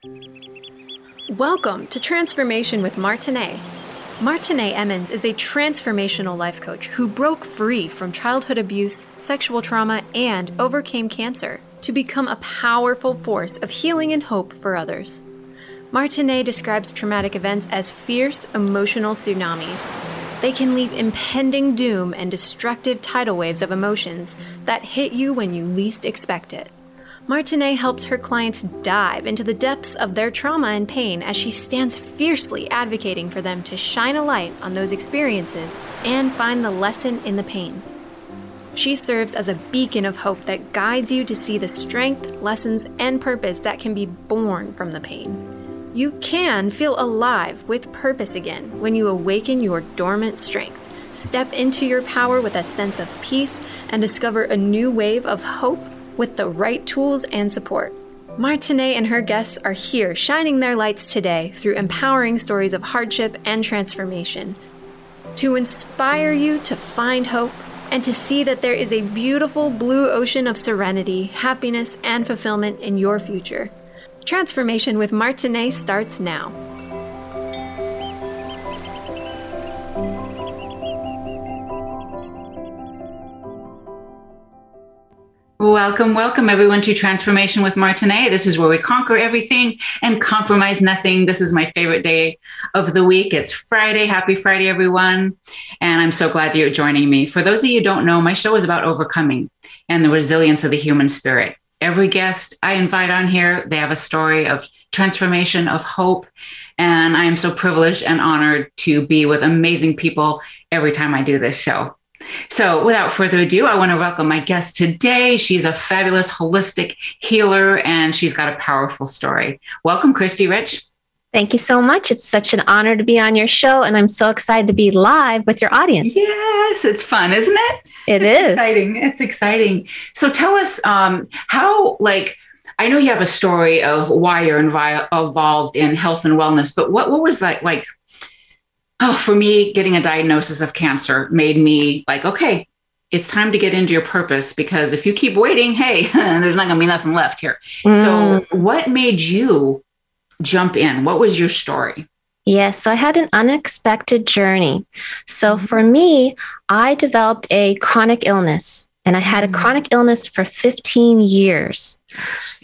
Welcome to Transformation with Martinet. Martinet Emmons is a transformational life coach who broke free from childhood abuse, sexual trauma, and overcame cancer to become a powerful force of healing and hope for others. Martinet describes traumatic events as fierce emotional tsunamis. They can leave impending doom and destructive tidal waves of emotions that hit you when you least expect it. Martinet helps her clients dive into the depths of their trauma and pain as she stands fiercely advocating for them to shine a light on those experiences and find the lesson in the pain. She serves as a beacon of hope that guides you to see the strength, lessons, and purpose that can be born from the pain. You can feel alive with purpose again when you awaken your dormant strength, step into your power with a sense of peace, and discover a new wave of hope with the right tools and support. Martinet and her guests are here shining their lights today through empowering stories of hardship and transformation to inspire you to find hope and to see that there is a beautiful blue ocean of serenity, happiness, and fulfillment in your future. Transformation with Martinet starts now. Welcome everyone to Transformation with Martinet. This is where we conquer everything and compromise nothing. This is my favorite day of the week. It's Friday. Happy Friday, everyone. And I'm so glad you're joining me. For those of you who don't know, my show is about overcoming and the resilience of the human spirit. Every guest I invite on here, they have a story of transformation, of hope. And I am so privileged and honored to be with amazing people every time I do this show. So without further ado, I want to welcome my guest today. She's a fabulous holistic healer, and she's got a powerful story. Welcome, Christy Rich. Thank you so much. It's such an honor to be on your show, and I'm so excited to be live with your audience. Yes, it's fun, isn't it? It's exciting. It's exciting. So tell us how, I know you have a story of why you're involved in health and wellness, but what was that like? Oh, for me, getting a diagnosis of cancer made me like, okay, it's time to get into your purpose, because if you keep waiting, hey, there's not going to be nothing left here. So what made you jump in? What was your story? Yes, so I had an unexpected journey. So for me, I developed a chronic illness, and I had a chronic illness for 15 years. Yeah.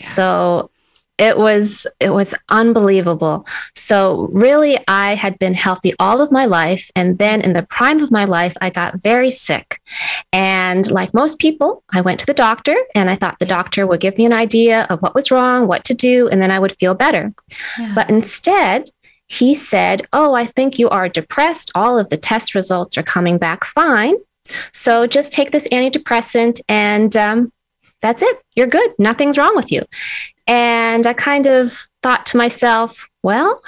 So it was unbelievable. So really, I had been healthy all of my life. And then in the prime of my life, I got very sick. And like most people, I went to the doctor, and I thought the doctor would give me an idea of what was wrong, what to do, and then I would feel better. Yeah. But instead, he said, "Oh, I think you are depressed. All of the test results are coming back fine. So just take this antidepressant and that's it. You're good. Nothing's wrong with you." And I kind of thought to myself, well,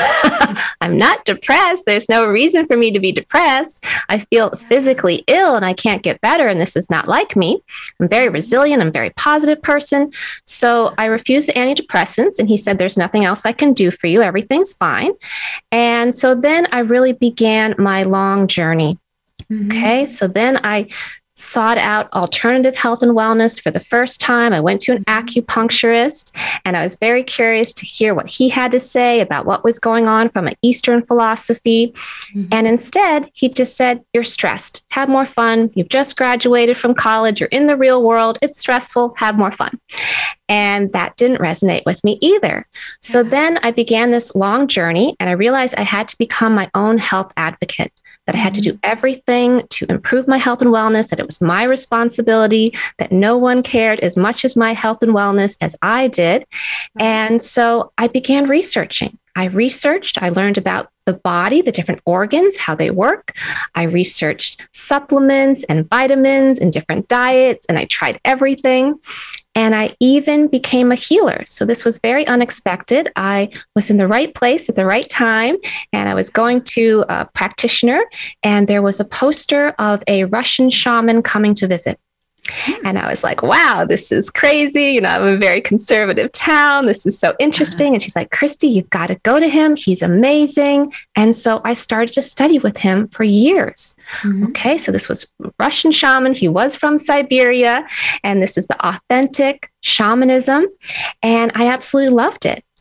I'm not depressed. There's no reason for me to be depressed. I feel physically ill and I can't get better. And this is not like me. I'm very resilient. I'm a very positive person. So I refused the antidepressants. And he said, "There's nothing else I can do for you. Everything's fine." And so then I really began my long journey. Okay. So then I sought out alternative health and wellness for the first time. I went to an acupuncturist, and I was very curious to hear what he had to say about what was going on from an Eastern philosophy. And instead, he just said, "You're stressed. Have more fun. You've just graduated from college. You're in the real world. It's stressful. Have more fun." And that didn't resonate with me either. So then I began this long journey, and I realized I had to become my own health advocate, that I had to do everything to improve my health and wellness, that it was my responsibility, that no one cared as much as my health and wellness as I did. And so I began researching. I learned about the body, the different organs, how they work. I researched supplements and vitamins and different diets, and I tried everything. And I even became a healer. So this was very unexpected. I was in the right place at the right time, and I was going to a practitioner, and there was a poster of a Russian shaman coming to visit. And I was like, wow, this is crazy. You know, I'm a very conservative town. This is so interesting. And she's like, "Christy, you've got to go to him. He's amazing." And so I started to study with him for years. Okay, so this was Russian shaman. He was from Siberia. And this is the authentic shamanism. And I absolutely loved it.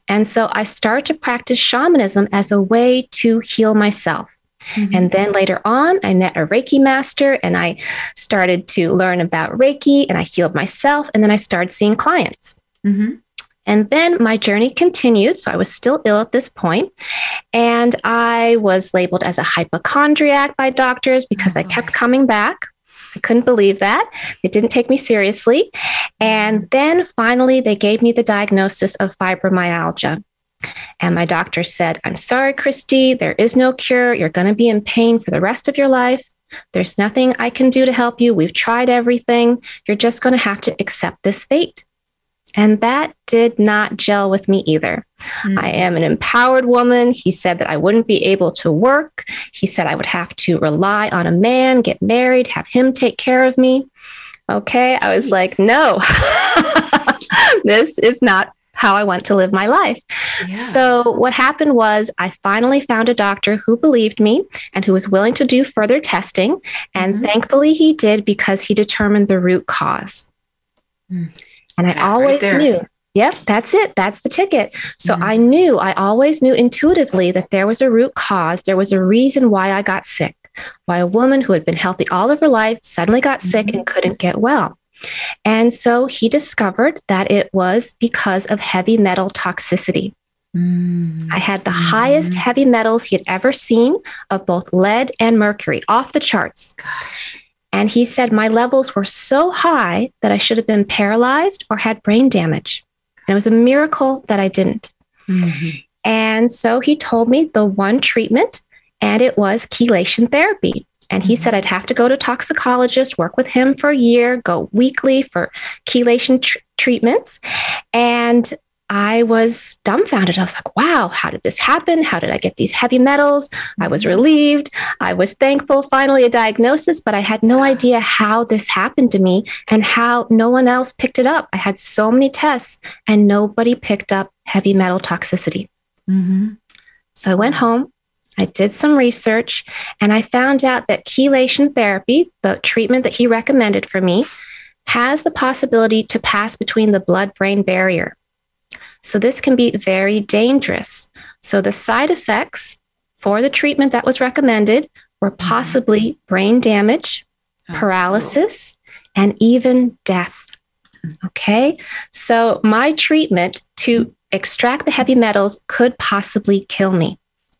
And so I started to practice shamanism as a way to heal myself. Mm-hmm. And then later on, I met a Reiki master and I started to learn about Reiki and I healed myself. And then I started seeing clients. Mm-hmm. And then my journey continued. So I was still ill at this point, and I was labeled as a hypochondriac by doctors because I kept coming back. I couldn't believe that. It didn't take me seriously. And then finally, they gave me the diagnosis of fibromyalgia. And my doctor said, "I'm sorry, Christy, there is no cure. You're going to be in pain for the rest of your life. There's nothing I can do to help you. We've tried everything. You're just going to have to accept this fate." And that did not gel with me either. Mm-hmm. I am an empowered woman. He said that I wouldn't be able to work. He said I would have to rely on a man, get married, have him take care of me. Okay. I was like, no, this is not how I want to live my life. Yeah. So what happened was I finally found a doctor who believed me and who was willing to do further testing. And thankfully he did, because he determined the root cause. Mm. And I always knew, yep, that's it. That's the ticket. So I always knew intuitively that there was a root cause. There was a reason why I got sick, why a woman who had been healthy all of her life suddenly got sick and couldn't get well. And so he discovered that it was because of heavy metal toxicity. I had the highest heavy metals he had ever seen, of both lead and mercury, off the charts. Gosh. And he said my levels were so high that I should have been paralyzed or had brain damage. And it was a miracle that I didn't. Mm-hmm. And so he told me the one treatment, and it was chelation therapy. And he said I'd have to go to a toxicologist, work with him for a year, go weekly for chelation treatments. And I was dumbfounded. I was like, wow, how did this happen? How did I get these heavy metals? I was relieved. I was thankful, finally a diagnosis, but I had no idea how this happened to me and how no one else picked it up. I had so many tests and nobody picked up heavy metal toxicity. Mm-hmm. So I went home, I did some research, and I found out that chelation therapy, the treatment that he recommended for me, has the possibility to pass between the blood-brain barrier. So this can be very dangerous. So the side effects for the treatment that was recommended were possibly brain damage, paralysis, and even death. Okay. So my treatment to extract the heavy metals could possibly kill me.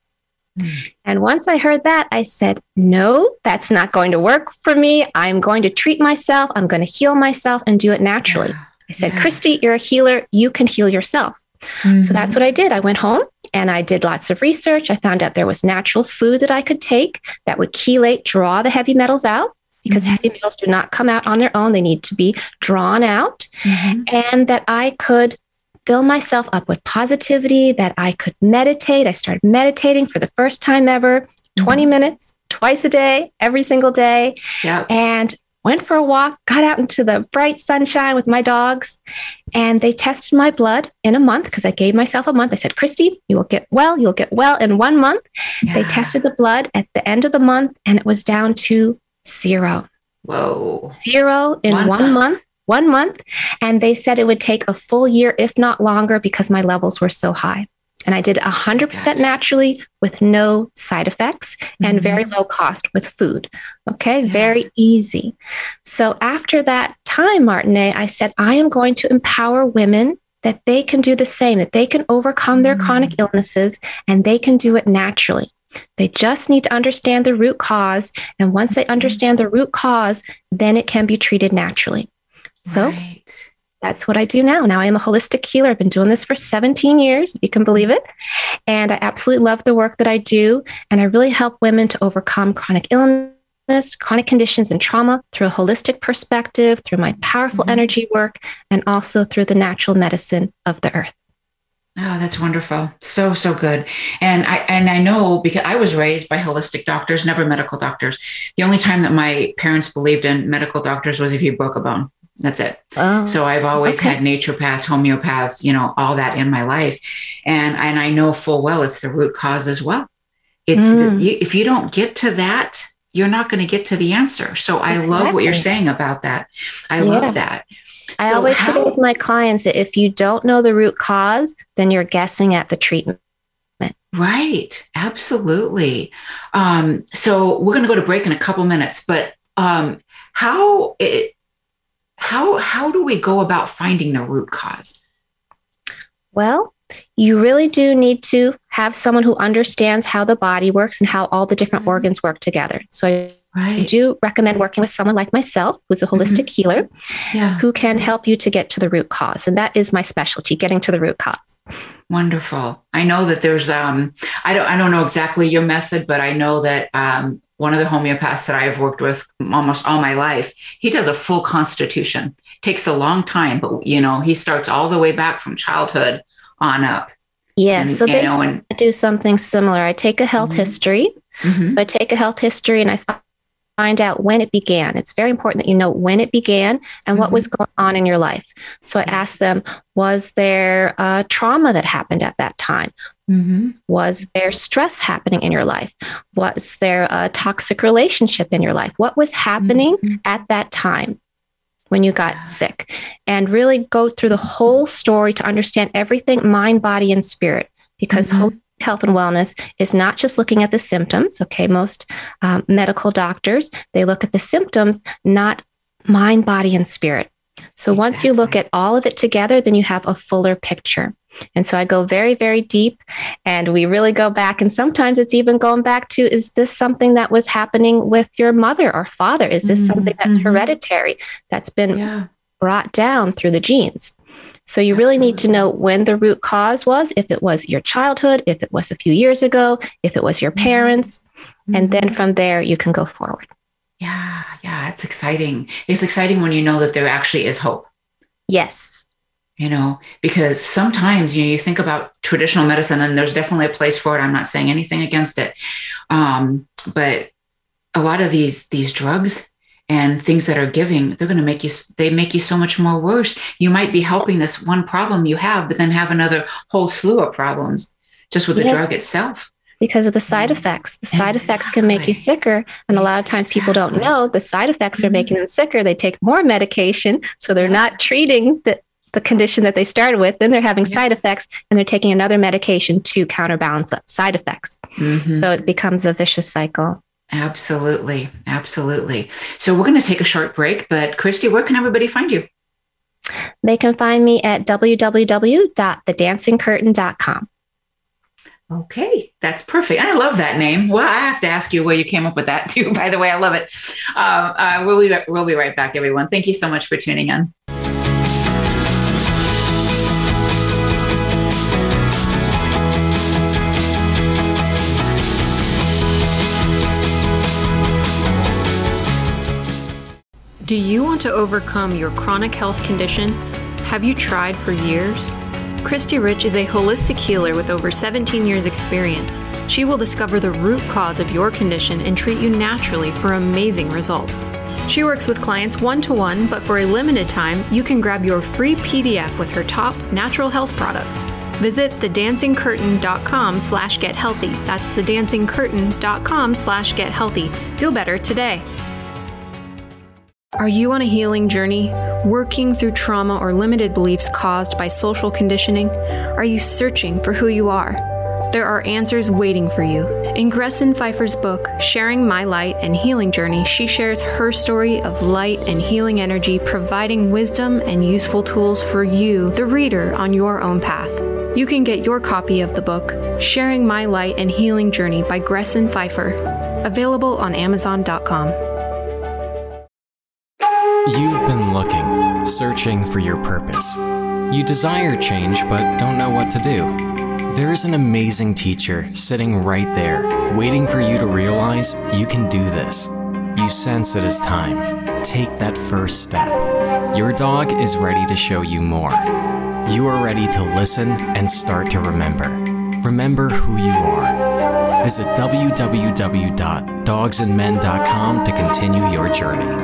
And once I heard that, I said, no, that's not going to work for me. I'm going to treat myself. I'm going to heal myself and do it naturally. I said, Christy, you're a healer. You can heal yourself. Mm-hmm. So that's what I did. I went home and I did lots of research. I found out there was natural food that I could take that would chelate, draw the heavy metals out, because heavy metals do not come out on their own. They need to be drawn out. And that I could fill myself up with positivity, that I could meditate. I started meditating for the first time ever, 20 minutes, twice a day, every single day. And went for a walk, got out into the bright sunshine with my dogs, and they tested my blood in a month, because I gave myself a month. I said, Christy, you will get well. You'll get well in 1 month. They tested the blood at the end of the month, and it was down to 0. Whoa. 0 in 1 month. 1 month. And they said it would take a full year, if not longer, because my levels were so high. And I did 100% naturally with no side effects and very low cost with food. Okay. Very easy. So after that time, Martinez, I said, I am going to empower women that they can do the same, that they can overcome their chronic illnesses and they can do it naturally. They just need to understand the root cause. And once they understand the root cause, then it can be treated naturally. So that's what I do now. Now I am a holistic healer. I've been doing this for 17 years, if you can believe it. And I absolutely love the work that I do. And I really help women to overcome chronic illness, chronic conditions, and trauma through a holistic perspective, through my powerful energy work, and also through the natural medicine of the earth. Oh, that's wonderful. So, so good. And I know, because I was raised by holistic doctors, never medical doctors. The only time that my parents believed in medical doctors was if you broke a bone. That's it. Oh, so I've always had naturopaths, homeopaths, all that in my life. And I know full well it's the root cause as well. It's if you don't get to that, you're not going to get to the answer. So I love what you're saying about that. I love that. I always say with my clients that if you don't know the root cause, then you're guessing at the treatment. Right. Absolutely. So we're going to go to break in a couple minutes, but how do we go about finding the root cause? Well, you really do need to have someone who understands how the body works and how all the different organs work together. So I do recommend working with someone like myself, who's a holistic healer, who can help you to get to the root cause. And that is my specialty, getting to the root cause. Wonderful. I know that there's, I don't know exactly your method, but I know that one of the homeopaths that I've worked with almost all my life, he does a full constitution. Takes a long time, but he starts all the way back from childhood on up. Yeah. And, so basically I do something similar. I take a health history. So I take a health history and I find out when it began. It's very important that you know when it began and what was going on in your life. So I ask them, was there trauma that happened at that time? Was there stress happening in your life? Was there a toxic relationship in your life? What was happening at that time when you got sick? And really go through the whole story to understand everything, mind, body, and spirit, because health and wellness is not just looking at the symptoms. Okay. Most medical doctors, they look at the symptoms, not mind, body, and spirit. So once you look at all of it together, then you have a fuller picture. And so I go very, very deep and we really go back. And sometimes it's even going back to, is this something that was happening with your mother or father? Is this something that's hereditary, that's been brought down through the genes? So you really need to know when the root cause was, if it was your childhood, if it was a few years ago, if it was your parents, and then from there you can go forward. Yeah, it's exciting. It's exciting when you know that there actually is hope. Yes. Because sometimes you think about traditional medicine and there's definitely a place for it. I'm not saying anything against it. But a lot of these drugs and things that are giving, they're going to make you so much more worse. You might be helping this one problem you have, but then have another whole slew of problems just with the drug itself. Because of the side effects. The side effects can make you sicker. And a lot of times people don't know the side effects are making them sicker. They take more medication. So they're not treating the condition that they started with. Then they're having side effects and they're taking another medication to counterbalance the side effects. So it becomes a vicious cycle. Absolutely. Absolutely. So we're going to take a short break, but Christy, where can everybody find you? They can find me at www.thedancingcurtain.com. Okay, that's perfect. I love that name. Well, I have to ask you where you came up with that too. By the way, I love it. We'll be right back, everyone. Thank you so much for tuning in. Do you want to overcome your chronic health condition? Have you tried for years? Christy Rich is a holistic healer with over 17 years experience. She will discover the root cause of your condition and treat you naturally for amazing results. She works with clients one-to-one, but for a limited time, you can grab your free PDF with her top natural health products. Visit thedancingcurtain.com/gethealthy. That's thedancingcurtain.com/gethealthy. Feel better today. Are you on a healing journey, working through trauma or limited beliefs caused by social conditioning? Are you searching for who you are? There are answers waiting for you. In Gresson Pfeiffer's book, Sharing My Light and Healing Journey, she shares her story of light and healing energy, providing wisdom and useful tools for you, the reader, on your own path. You can get your copy of the book, Sharing My Light and Healing Journey by Gresson Pfeiffer, available on Amazon.com. You've been looking, searching for your purpose. You desire change but don't know what to do. There is an amazing teacher sitting right there, waiting for you to realize you can do this. You sense it is time. Take that first step. Your dog is ready to show you more. You are ready to listen and start to remember. Remember who you are. Visit www.dogsandmen.com to continue your journey.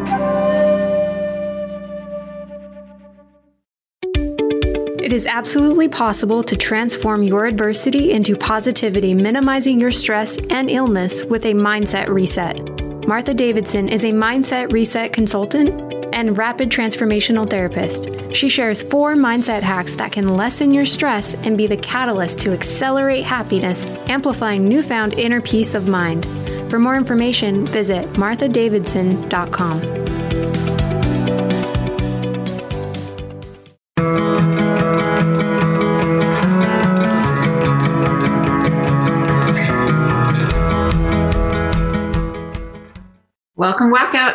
It is absolutely possible to transform your adversity into positivity, minimizing your stress and illness with a mindset reset. Martha Davidson is a mindset reset consultant and rapid transformational therapist. She shares 4 mindset hacks that can lessen your stress and be the catalyst to accelerate happiness, amplifying newfound inner peace of mind. For more information, visit marthadavidson.com. Welcome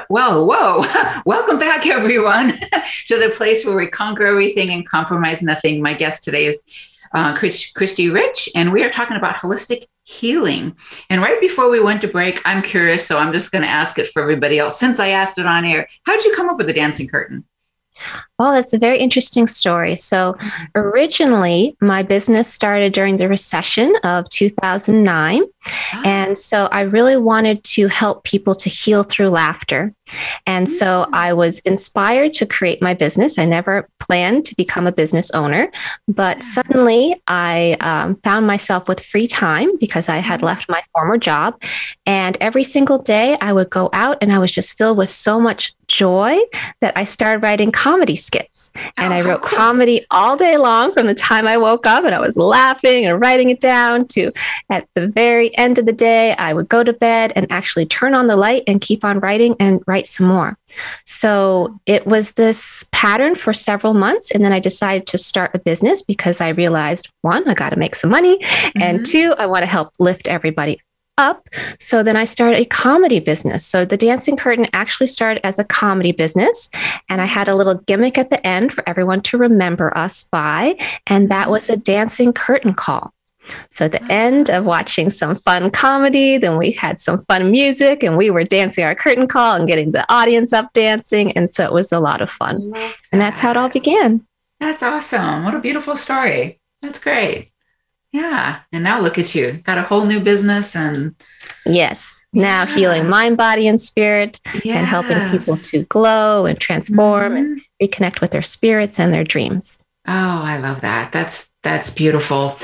back, everyone, to the place where we conquer everything and compromise nothing. My guest today is Christy Rich, and we are talking about holistic healing. And right before we went to break, I'm curious, so I'm just going to ask it for everybody else. Since I asked it on air, how did you come up with the dancing curtain? Well, that's a very interesting story. So originally, my business started during the recession of 2009. And so I really wanted to help people to heal through laughter. And so I was inspired to create my business. I never planned to become a business owner, but suddenly I found myself with free time because I had left my former job. And every single day I would go out and I was just filled with so much joy that I started writing comedy skits. And I wrote comedy all day long from the time I woke up, and I was laughing and writing it down to at the very end of the day, I would go to bed and actually turn on the light and keep on writing and write some more. So it was this pattern for several months. And then I decided to start a business because I realized, 1, I got to make some money. And 2, I want to help lift everybody up. So then I started a comedy business. So the Dancing Curtain actually started as a comedy business. And I had a little gimmick at the end for everyone to remember us by. And that was a dancing curtain call. So at the end of watching some fun comedy, then we had some fun music and we were dancing our curtain call and getting the audience up dancing. And so it was a lot of fun. And that's how it all began. That's awesome. What a beautiful story. That's great. Yeah. And now look at you. Got a whole new business. And yes, now healing mind, body, and spirit, and helping people to glow and transform and reconnect with their spirits and their dreams. Oh, I love that. That's beautiful.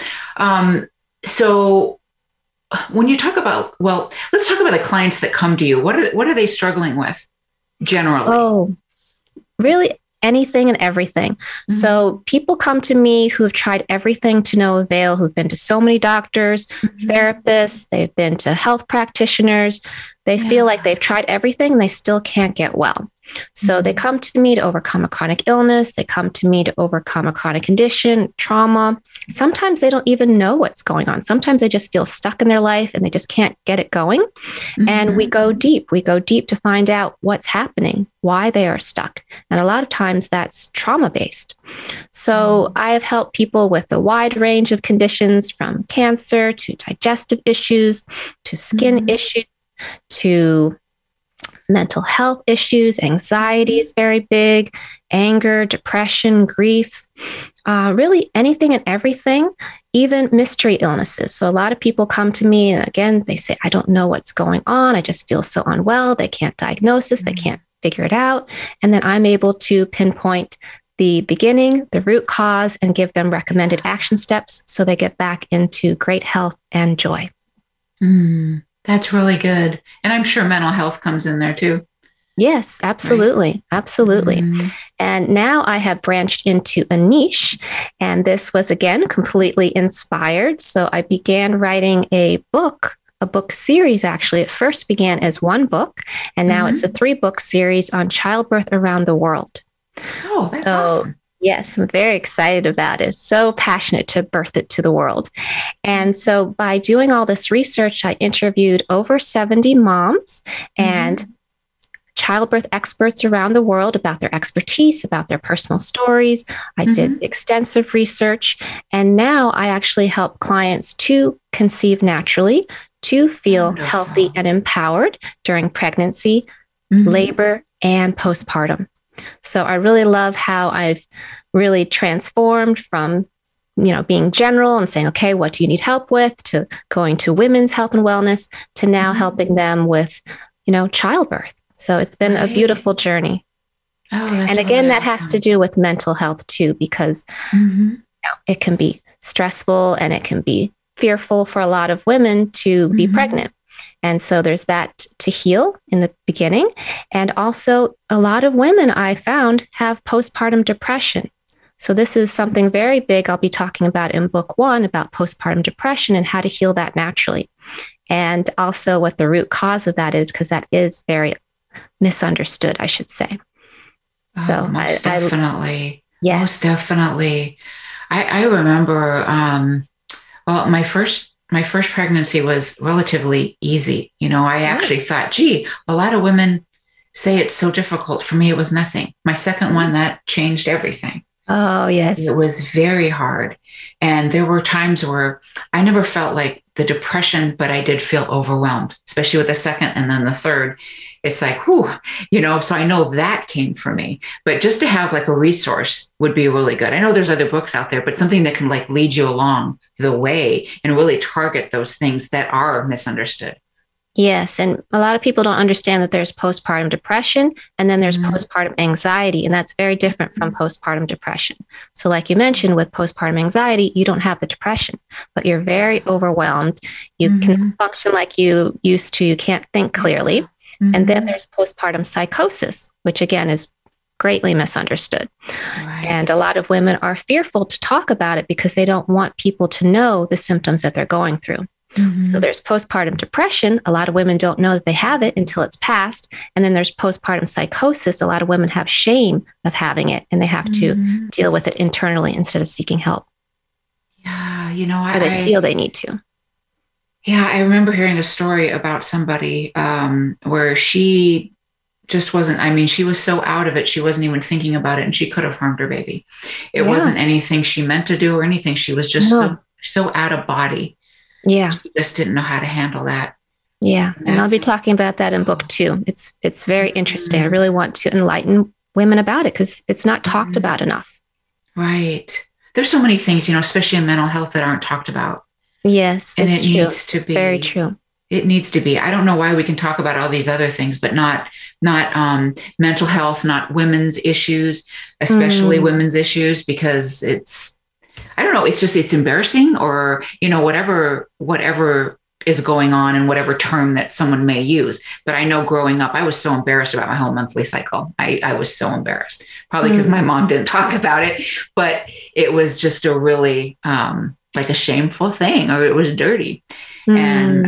So when you talk about, let's talk about the clients that come to you. What are they struggling with generally? Oh, really anything and everything. So people come to me who have tried everything to no avail, who've been to so many doctors, therapists, they've been to health practitioners. They feel like they've tried everything and they still can't get well. So they come to me to overcome a chronic illness. They come to me to overcome a chronic condition, trauma. Sometimes they don't even know what's going on. Sometimes they just feel stuck in their life and they just can't get it going. And we go deep. We go deep to find out what's happening, why they are stuck. And a lot of times that's trauma-based. So I have helped people with a wide range of conditions, from cancer to digestive issues, to skin issues, to mental health issues. Anxiety is very big, anger, depression, grief, really anything and everything, even mystery illnesses. So a lot of people come to me and again, they say, I don't know what's going on. I just feel so unwell. They can't diagnose this. They can't figure it out. And then I'm able to pinpoint the beginning, the root cause, and give them recommended action steps so they get back into great health and joy. That's really good. And I'm sure mental health comes in there too. Yes, absolutely. Right? Absolutely. And now I have branched into a niche, and this was again completely inspired. So I began writing a book series. Actually, it first began as one book, and now it's a 3-book series on childbirth around the world. Oh, that's awesome. Yes, I'm very excited about it. So passionate to birth it to the world. And so by doing all this research, I interviewed over 70 moms and childbirth experts around the world about their expertise, about their personal stories. I did extensive research. And now I actually help clients to conceive naturally, to feel healthy and empowered during pregnancy, labor, and postpartum. So I really love how I've really transformed from, being general and saying, okay, what do you need help with, to going to women's health and wellness, to now helping them with, childbirth. So it's been a beautiful journey. Oh, and again, that has to do with mental health too, because it can be stressful and it can be fearful for a lot of women to be pregnant. And so there's that to heal in the beginning. And also, a lot of women I found have postpartum depression. So this is something very big I'll be talking about in book 1 about postpartum depression and how to heal that naturally. And also what the root cause of that is, because that is very misunderstood, I should say. So most definitely. Yes. Most definitely. I remember, well, my first pregnancy was relatively easy. I actually thought, gee, a lot of women say it's so difficult. For me, it was nothing. My second one, that changed everything. Oh, yes. It was very hard. And there were times where I never felt like the depression, but I did feel overwhelmed, especially with the second and then the third. It's like, whew, so I know that came from me. But just to have like a resource would be really good. I know there's other books out there, but something that can like lead you along the way and really target those things that are misunderstood. Yes. And a lot of people don't understand that there's postpartum depression and then there's postpartum anxiety. And that's very different from postpartum depression. So like you mentioned, with postpartum anxiety, you don't have the depression, but you're very overwhelmed. You can function like you used to. You can't think clearly. And then there's postpartum psychosis, which again is greatly misunderstood. Right. And a lot of women are fearful to talk about it because they don't want people to know the symptoms that they're going through. So there's postpartum depression. A lot of women don't know that they have it until it's past. And then there's postpartum psychosis. A lot of women have shame of having it and they have to deal with it internally instead of seeking help. Yeah, or they feel they need to. Yeah, I remember hearing a story about somebody where she just wasn't, she was so out of it. She wasn't even thinking about it and she could have harmed her baby. It wasn't anything she meant to do or anything. She was just so out of body. Yeah. She just didn't know how to handle that. Yeah. And I'll be talking about that in book 2. It's very interesting. I really want to enlighten women about it because it's not talked about enough. Right. There's so many things, especially in mental health that aren't talked about. Yes. And it's it true. needs to be very true. It needs to be. I don't know why we can talk about all these other things, but not mental health, not women's issues, especially women's issues, because I don't know, it's embarrassing or, whatever is going on and whatever term that someone may use. But I know growing up, I was so embarrassed about my whole monthly cycle. I was so embarrassed, probably because my mom didn't talk about it, but it was just a really like a shameful thing, or it was dirty. And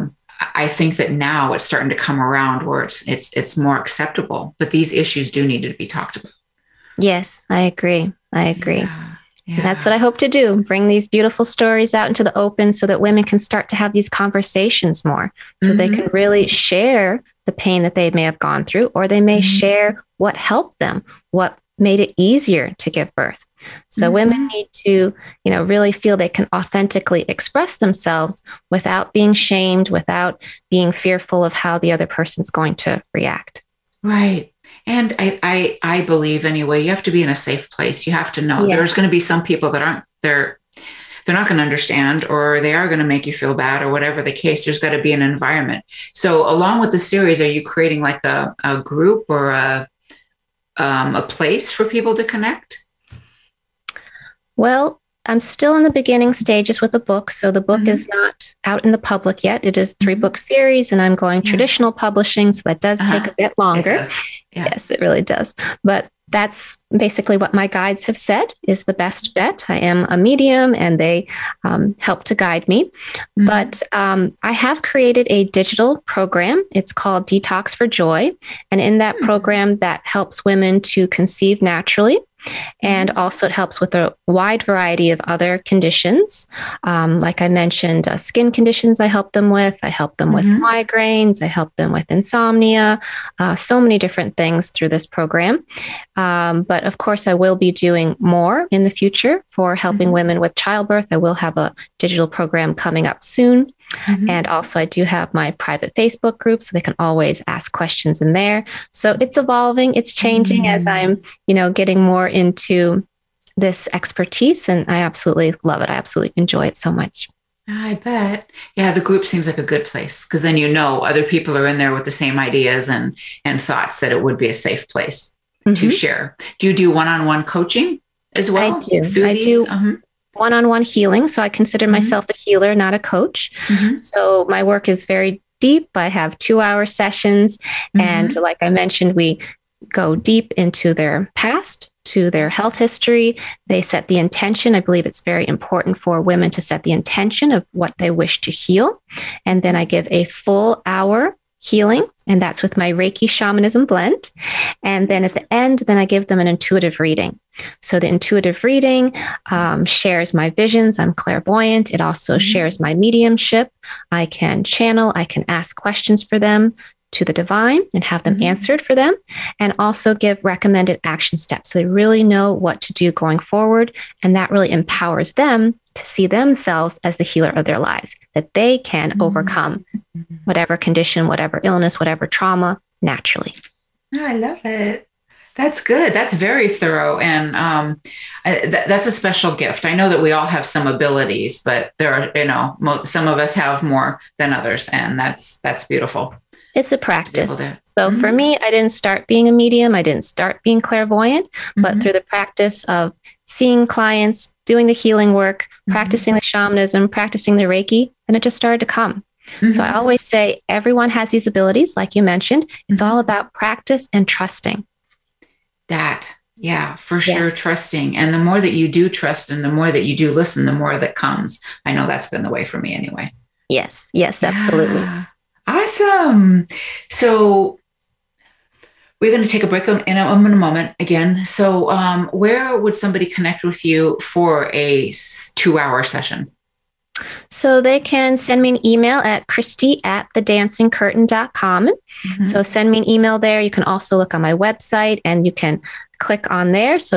I think that now it's starting to come around where it's more acceptable, but these issues do need to be talked about. Yes, I agree. Yeah. And that's what I hope to do. Bring these beautiful stories out into the open so that women can start to have these conversations more, so they can really share the pain that they may have gone through, or they may share what helped them, what made it easier to give birth. So women need to, really feel they can authentically express themselves without being shamed, without being fearful of how the other person's going to react. Right. And I believe anyway, you have to be in a safe place. You have to know there's going to be some people that they're not going to understand, or they are going to make you feel bad, or whatever the case. There's got to be an environment. So along with the series, are you creating like a group or a place for people to connect? Well, I'm still in the beginning stages with the book. So the book is not out in the public yet. It is 3-book series, and I'm going traditional publishing. So that does take a bit longer. Yes, it really does. But that's basically what my guides have said is the best bet. I am a medium and they help to guide me. But I have created a digital program. It's called Detox for Joy. And in that program, that helps women to conceive naturally. And also it helps with a wide variety of other conditions. Like I mentioned, skin conditions I help them with. I help them with migraines. I help them with insomnia, so many different things through this program. But of course, I will be doing more in the future for helping women with childbirth. I will have a digital program coming up soon. And also I do have my private Facebook group, so they can always ask questions in there. So it's evolving, it's changing as I'm, getting more into this expertise, and I absolutely love it. I absolutely enjoy it so much. I bet. Yeah, the group seems like a good place, because then other people are in there with the same ideas and thoughts, that it would be a safe place to share. Do you do one-on-one coaching as well? I do. One-on-one healing. So I consider myself a healer, not a coach. So my work is very deep. I have 2-hour sessions. And like I mentioned, we go deep into their past, to their health history. They set the intention. I believe it's very important for women to set the intention of what they wish to heal. And then I give a full hour healing, and that's with my Reiki shamanism blend. And then at the end, then I give them an intuitive reading. So the intuitive reading shares my visions. I'm clairvoyant. It also shares my mediumship. I can channel, I can ask questions for them to the divine and have them answered for them, and also give recommended action steps. So they really know what to do going forward. And that really empowers them to see themselves as the healer of their lives, that they can overcome whatever condition, whatever illness, whatever trauma naturally. Oh, I love it. That's good. That's very thorough. And that's a special gift. I know that we all have some abilities, but there are, some of us have more than others. And that's beautiful. It's a practice. So for me, I didn't start being a medium. I didn't start being clairvoyant, but through the practice of seeing clients, doing the healing work, practicing the shamanism, practicing the Reiki, and it just started to come. So I always say everyone has these abilities, like you mentioned. It's all about practice and trusting. Yeah, for sure. Trusting. And the more that you do trust and the more that you do listen, the more that comes. I know that's been the way for me anyway. Yes, absolutely. Awesome. So we're going to take a break in a moment again. So where would somebody connect with you for a 2-hour session? So they can send me an email at Christy@thedancingcurtain.com. So send me an email there. You can also look on my website and you can click on there. So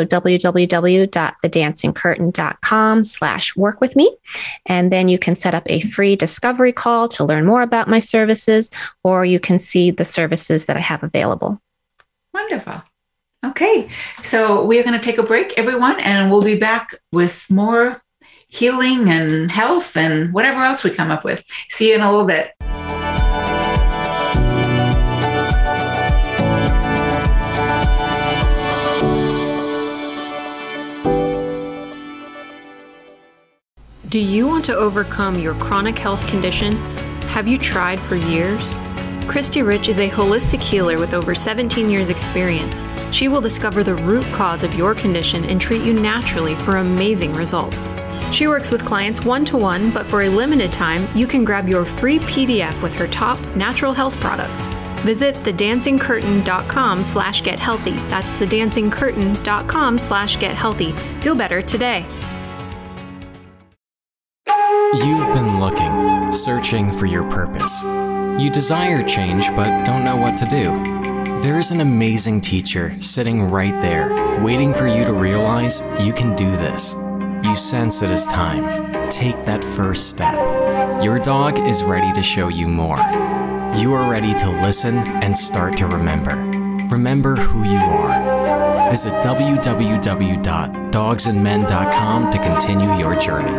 www.thedancingcurtain.com/work with me. And then you can set up a free discovery call to learn more about my services, or you can see the services that I have available. Wonderful. Okay. So we're going to take a break, everyone, and we'll be back with more healing and health and whatever else we come up with. See you in a little bit. Do you want to overcome your chronic health condition? Have you tried for years? Christy Rich is a holistic healer with over 17 years experience. She will discover the root cause of your condition and treat you naturally for amazing results. She works with clients one-to-one, but for a limited time, you can grab your free PDF with her top natural health products. Visit thedancingcurtain.com/gethealthy. That's thedancingcurtain.com/gethealthy. Feel better today. You've been looking, searching for your purpose. You desire change, but don't know what to do. There is an amazing teacher sitting right there, waiting for you to realize you can do this. You sense it is time. Take that first step. Your dog is ready to show you more. You are ready to listen and start to remember. Remember who you are. Visit www.dogsandmen.com to continue your journey.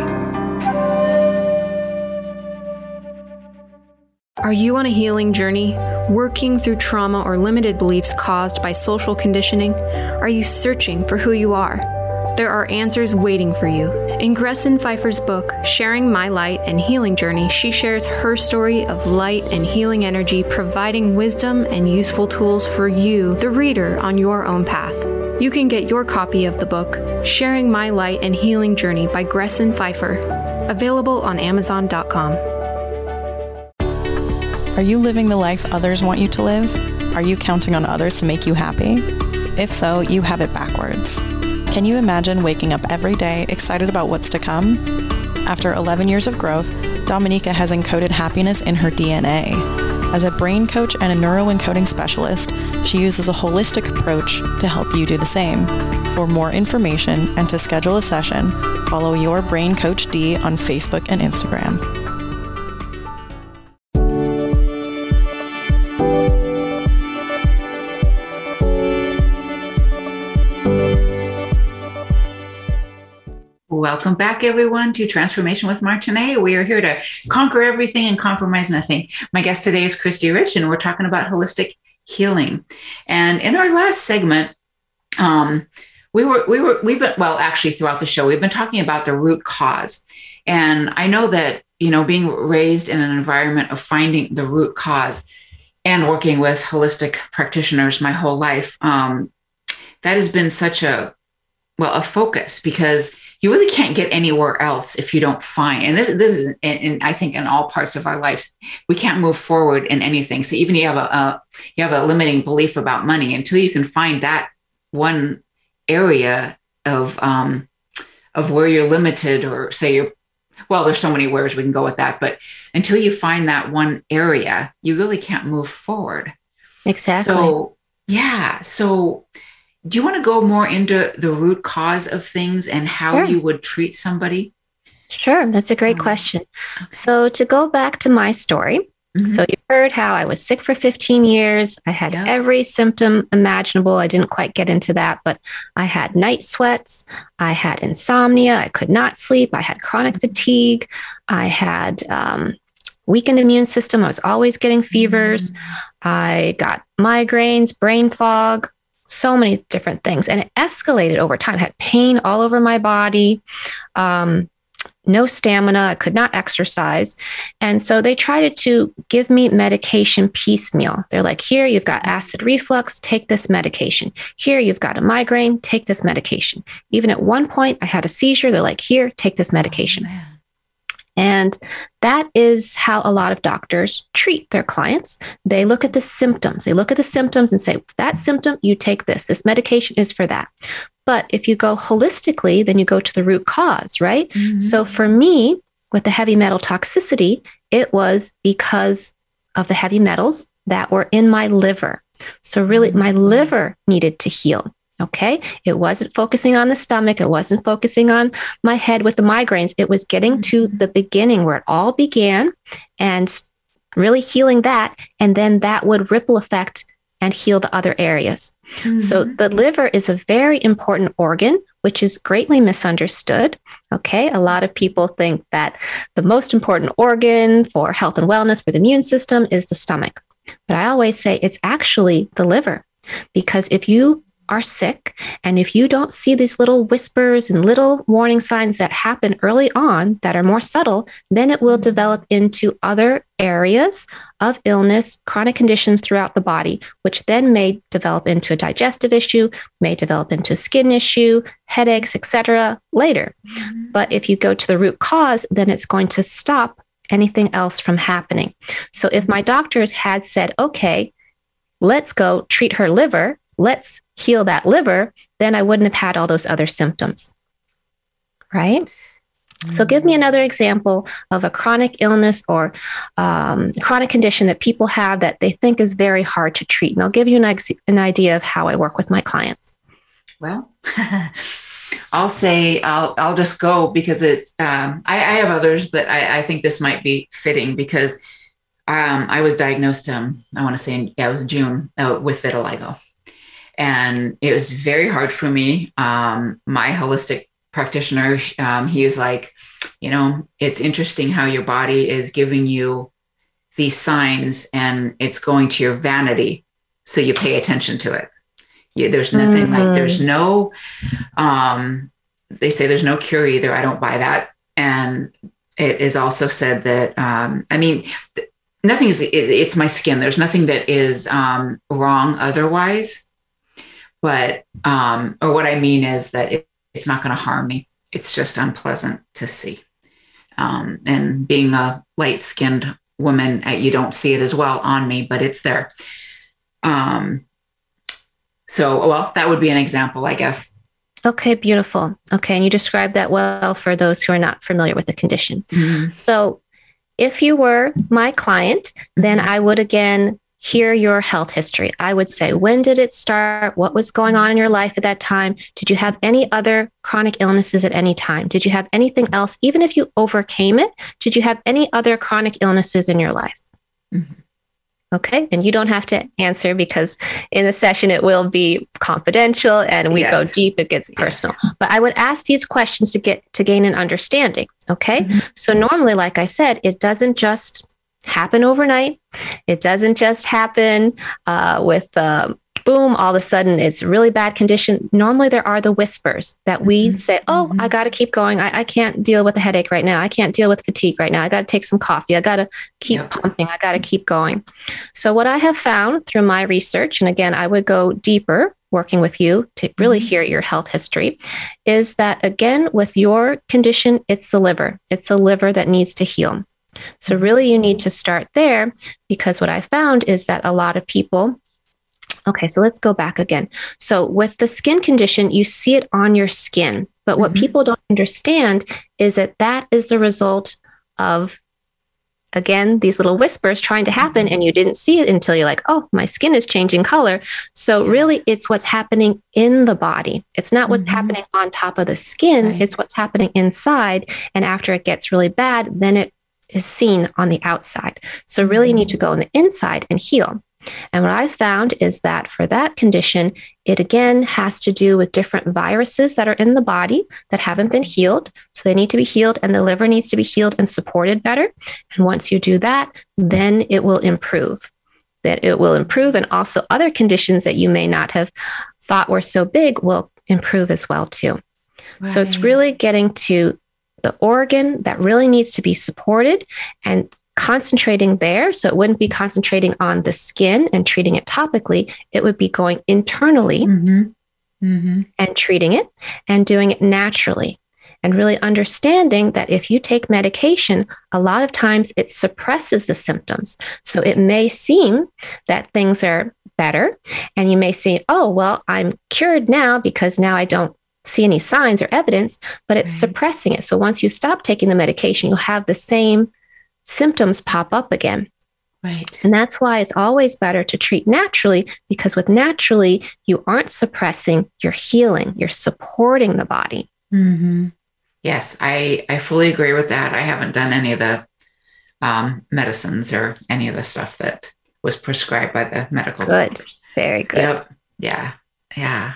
Are you on a healing journey, working through trauma or limited beliefs caused by social conditioning? Are you searching for who you are? There are answers waiting for you. In Gressin Pfeiffer's book, Sharing My Light and Healing Journey, she shares her story of light and healing energy, providing wisdom and useful tools for you, the reader, on your own path. You can get your copy of the book, Sharing My Light and Healing Journey by Gressin Pfeiffer, available on Amazon.com. Are you living the life others want you to live? Are you counting on others to make you happy? If so, you have it backwards. Can you imagine waking up every day excited about what's to come? After 11 years of growth, Dominica has encoded happiness in her DNA. As a brain coach and a neuroencoding specialist, she uses a holistic approach to help you do the same. For more information and to schedule a session, follow Your Brain Coach D on Facebook and Instagram. Welcome back, everyone, to Transformation with Martinez. We are here to conquer everything and compromise nothing. My guest today is Christy Rich, and we're talking about holistic healing. And in our last segment, we've been throughout the show, we've been talking about the root cause. And I know that being raised in an environment of finding the root cause and working with holistic practitioners my whole life, that has been such a focus, because you really can't get anywhere else if you don't find, and this is, and I think in all parts of our lives, we can't move forward in anything. So even you have a limiting belief about money, until you can find that one area of where you're limited, or say there's so many ways we can go with that, but until you find that one area, you really can't move forward. Exactly. So do you want to go more into the root cause of things and how you would treat somebody? Sure. That's a great question. So to go back to my story, so you heard how I was sick for 15 years. I had every symptom imaginable. I didn't quite get into that, but I had night sweats. I had insomnia. I could not sleep. I had chronic fatigue. I had weakened immune system. I was always getting fevers. I got migraines, brain fog, so many different things. And it escalated over time. I had pain all over my body. No stamina. I could not exercise. And so they tried to give me medication piecemeal. They're like, here, you've got acid reflux, take this medication. Here, you've got a migraine, take this medication. Even at one point, I had a seizure. They're like, here, take this medication. And that is how a lot of doctors treat their clients. They look at the symptoms. They look at the symptoms and say, that symptom, you take this. This medication is for that. But if you go holistically, then you go to the root cause, right? So for me, with the heavy metal toxicity, it was because of the heavy metals that were in my liver. So really, my liver needed to heal. Okay. It wasn't focusing on the stomach. It wasn't focusing on my head with the migraines. It was getting to the beginning where it all began and really healing that. And then that would ripple effect and heal the other areas. So the liver is a very important organ, which is greatly misunderstood. Okay. A lot of people think that the most important organ for health and wellness for the immune system is the stomach. But I always say it's actually the liver, because if you are sick, and if you don't see these little whispers and little warning signs that happen early on that are more subtle, then it will develop into other areas of illness, chronic conditions throughout the body, which then may develop into a digestive issue, may develop into a skin issue, headaches, etc. later. But if you go to the root cause, then it's going to stop anything else from happening. So if my doctors had said, okay, let's go treat her liver, let's heal that liver, then I wouldn't have had all those other symptoms, right? So give me another example of a chronic illness or chronic condition that people have that they think is very hard to treat. And I'll give you an idea of how I work with my clients. Well, I'll say, I'll just go because it's, I have others, but I think this might be fitting because I was diagnosed, I want to say, it was June with vitiligo. And it was very hard for me. My holistic practitioner, he is like, it's interesting how your body is giving you these signs and it's going to your vanity. So you pay attention to it. There's nothing like, there's no, they say there's no cure either. I don't buy that. And it is also said that, it's my skin. There's nothing that is wrong otherwise. But, or what I mean is that it's not going to harm me. It's just unpleasant to see. And being a light-skinned woman, you don't see it as well on me, but it's there. That would be an example, I guess. Okay, beautiful. Okay, and you described that well for those who are not familiar with the condition. So if you were my client, then I would again hear your health history. I would say, when did it start? What was going on in your life at that time? Did you have any other chronic illnesses at any time? Did you have anything else? Even if you overcame it, did you have any other chronic illnesses in your life? Okay. And you don't have to answer because in the session, it will be confidential and we go deep, it gets personal. But I would ask these questions to gain an understanding. Okay. So normally, like I said, it doesn't just happen overnight. It doesn't just happen with boom, all of a sudden it's really bad condition. Normally there are the whispers that we say, oh, I got to keep going. I can't deal with the headache right now. I can't deal with fatigue right now. I got to take some coffee. I got to keep pumping. I got to keep going. So what I have found through my research, and again, I would go deeper working with you to really hear your health history, is that again, with your condition, it's the liver. It's the liver that needs to heal. So really you need to start there, because what I found is that a lot of people, okay, so let's go back again. So with the skin condition, you see it on your skin, but what people don't understand is that that is the result of, again, these little whispers trying to happen, and you didn't see it until you're like, oh, my skin is changing color. So really it's what's happening in the body. It's not what's happening on top of the skin. It's what's happening inside. And after it gets really bad, then it is seen on the outside. So really you need to go on the inside and heal. And what I found is that for that condition, it again has to do with different viruses that are in the body that haven't been healed. So they need to be healed, and the liver needs to be healed and supported better. And once you do that, then it will improve. That it will improve, and also other conditions that you may not have thought were so big will improve as well too. Right. So it's really getting to the organ that really needs to be supported and concentrating there. So it wouldn't be concentrating on the skin and treating it topically. It would be going internally and treating it and doing it naturally. And really understanding that if you take medication, a lot of times it suppresses the symptoms. So it may seem that things are better, and you may say, oh, well, I'm cured now because now I don't see any signs or evidence, but it's suppressing it. So once you stop taking the medication, you'll have the same symptoms pop up again. Right. And that's why it's always better to treat naturally, because with naturally, you aren't suppressing, you're healing, you're supporting the body. Yes, I fully agree with that. I haven't done any of the medicines or any of the stuff that was prescribed by the medical doctors. Very good. Yep. Yeah.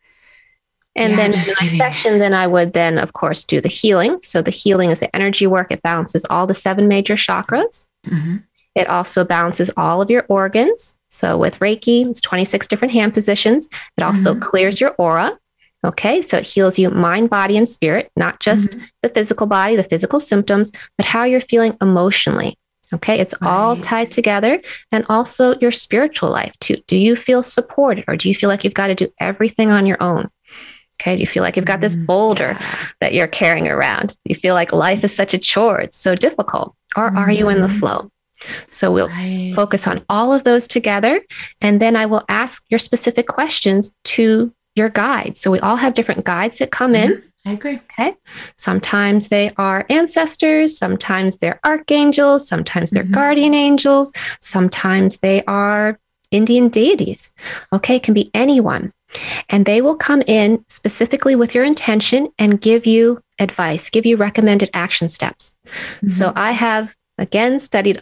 And then in my session, then I would then, of course, do the healing. So the healing is the energy work. It balances all the 7 major chakras. It also balances all of your organs. So with Reiki, it's 26 different hand positions. It also clears your aura. Okay, so it heals you mind, body, and spirit, not just the physical body, the physical symptoms, but how you're feeling emotionally. Okay, it's all tied together. And also your spiritual life too. Do you feel supported, or do you feel like you've got to do everything on your own? Okay. Do you feel like you've got this boulder that you're carrying around? Do you feel like life is such a chore? It's so difficult. Or are you in the flow? So we'll focus on all of those together. And then I will ask your specific questions to your guides. So we all have different guides that come in. I agree. Okay. Sometimes they are ancestors. Sometimes they're archangels. Sometimes they're guardian angels. Sometimes they are Indian deities. Okay. It can be anyone. And they will come in specifically with your intention and give you advice, give you recommended action steps. So I have, again, studied,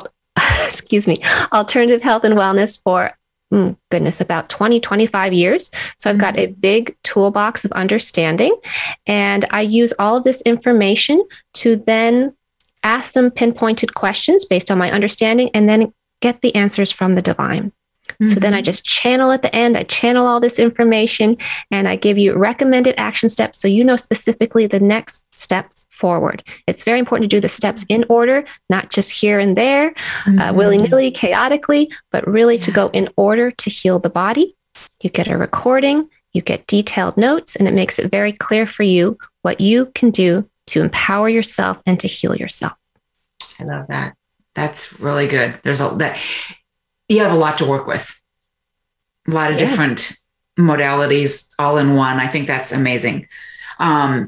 alternative health and wellness for, about 20, 25 years. So I've got a big toolbox of understanding, and I use all of this information to then ask them pinpointed questions based on my understanding, and then get the answers from the divine. So then I just channel at the end. I channel all this information, and I give you recommended action steps so you know specifically the next steps forward. It's very important to do the steps in order, not just here and there, willy-nilly, chaotically, but really to go in order to heal the body. You get a recording, you get detailed notes, and it makes it very clear for you what you can do to empower yourself and to heal yourself. I love that. That's really good. You have a lot to work with, a lot of different modalities all in one. I think that's amazing. What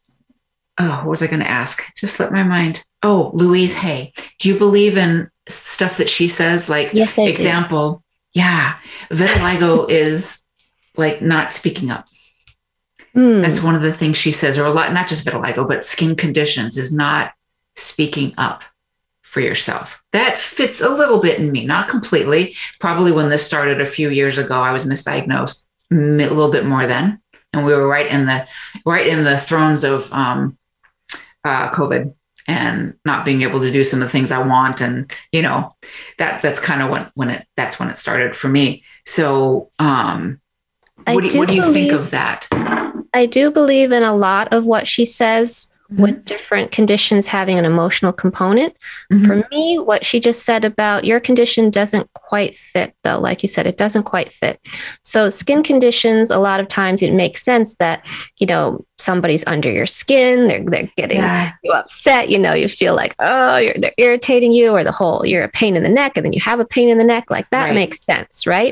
was I going to ask? Just slipped my mind. Oh, Louise Hay. Do you believe in stuff that she says? Like, yes, I example, vitiligo is like not speaking up. That's one of the things she says, or a lot, not just vitiligo, but skin conditions is not speaking up for yourself. That fits a little bit in me, not completely. Probably when this started a few years ago, I was misdiagnosed a little bit more then. And we were right in the thrones of COVID. and not being able to do some of the things I want. And, that's kind of that's when it started for me. So, what do you think of that? I do believe in a lot of what she says with different conditions having an emotional component. For me, what she just said about your condition doesn't quite fit, though. Like you said, it doesn't quite fit. So skin conditions, a lot of times it makes sense that, somebody's under your skin, they're getting you upset, you feel like, they're irritating you, or you're a pain in the neck, and then you have a pain in the neck, like that makes sense, right?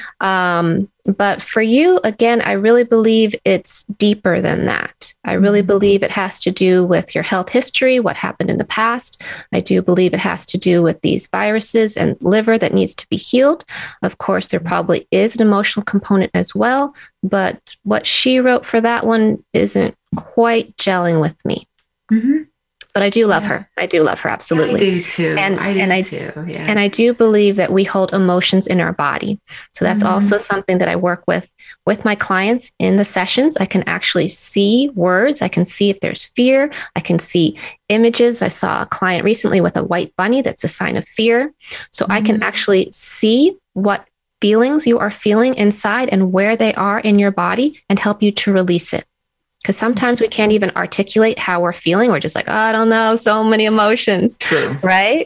But for you, again, I really believe it's deeper than that. I really believe it has to do with your health history, what happened in the past. I do believe it has to do with these viruses and liver that needs to be healed. Of course, there probably is an emotional component as well, but what she wrote for that one isn't quite gelling with me. But I do love her. I do love her. Absolutely. I do too. And Yeah. And I do believe that we hold emotions in our body. So that's also something that I work with my clients in the sessions. I can actually see words. I can see if there's fear. I can see images. I saw a client recently with a white bunny. That's a sign of fear. So I can actually see what feelings you are feeling inside and where they are in your body and help you to release it. Because sometimes we can't even articulate how we're feeling. We're just like, I don't know, so many emotions. True. Right?